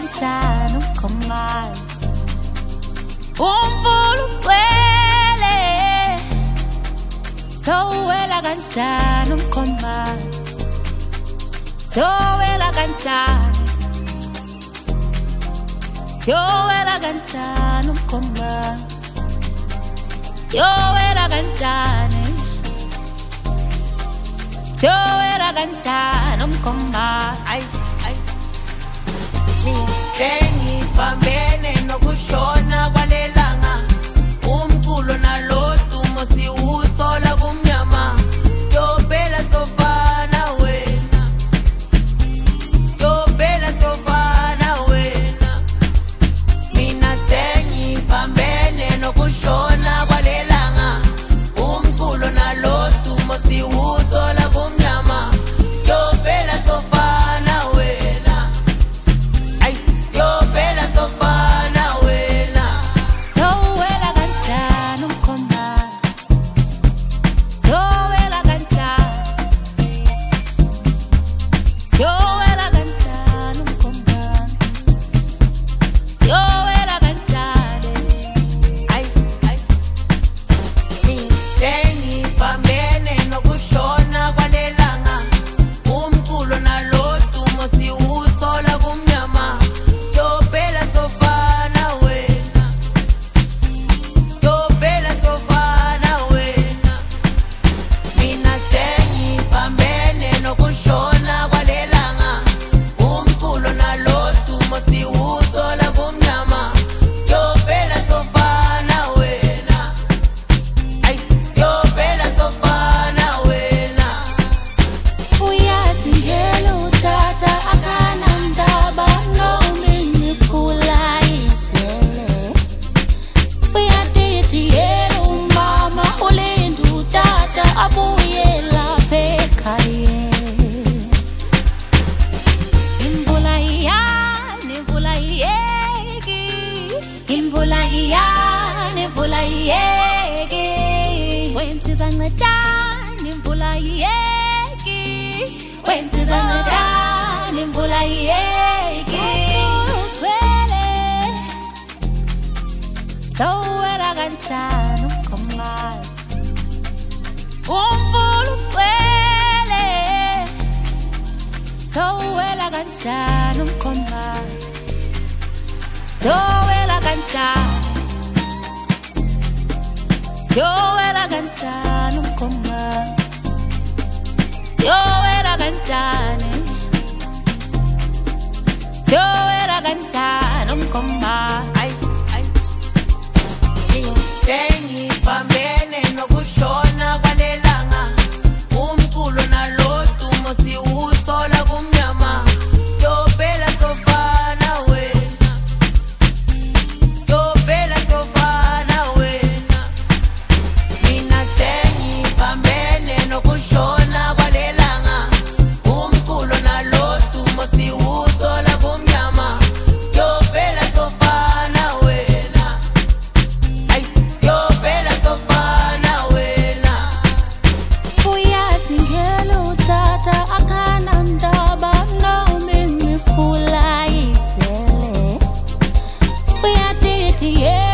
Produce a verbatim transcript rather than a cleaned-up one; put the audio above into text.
kanjani umkhomazi umfula ugcwele sowela kanjani umkhomazi sowela kanjani sowela kanjani umkhomazi sowela kanjani sowela kanjani umkhomazi ay ay Sengipambene nokushona kwalelanga umculo nalodumo siwuthola kumnyama yobela sofana wena yobela sofana wena mina sengipambene nokushona kwalelanga umculo nalodumo siwuthola kumnyama yobela sofana wena ay yobela sofana wena sowela kanjani umkhomazi sowela kanjani sowela kanjani umkhomazi sowela kanjani ay ay Sengipambene nokushona kwalelanga umculo nalodumo siwuthola kumnyama yobela sofana wena yobela sofana wena mina sengipambene nokushona kwalelanga umculo nalodumo siwuthola kumnyama yobela sofana wena ay yobela sofana wena uyazi ngelo utata akanandaba nomimifula isele uyatiti yelo umama ulinda utata abuyela bekhaya imvula iyani imvula iyeki imvula iyani imvula iyeki wensiza ncedani imvula iyeki wensiza ncedani imvula iyeki uthwele sowela kanjani umkhomazi umfula ugcwele sowela kanjani umkhomazi sowela kanjani sowela kanjani umkhomazi sowela kanjani sowela kanjani umkhomazi ay ay Sengipambene nokushona kwalelanga umculo nalodumo siwuthola kumnyama yobela sofana wena yobela sofana wena mina sengipambene nokushona kwalelanga umculo nalodumo siwuthola kumnyama yobela sofana wena ay yobela sofana wena uyazi ngelo utata akanandaba nomimifula isele uyatiti yelo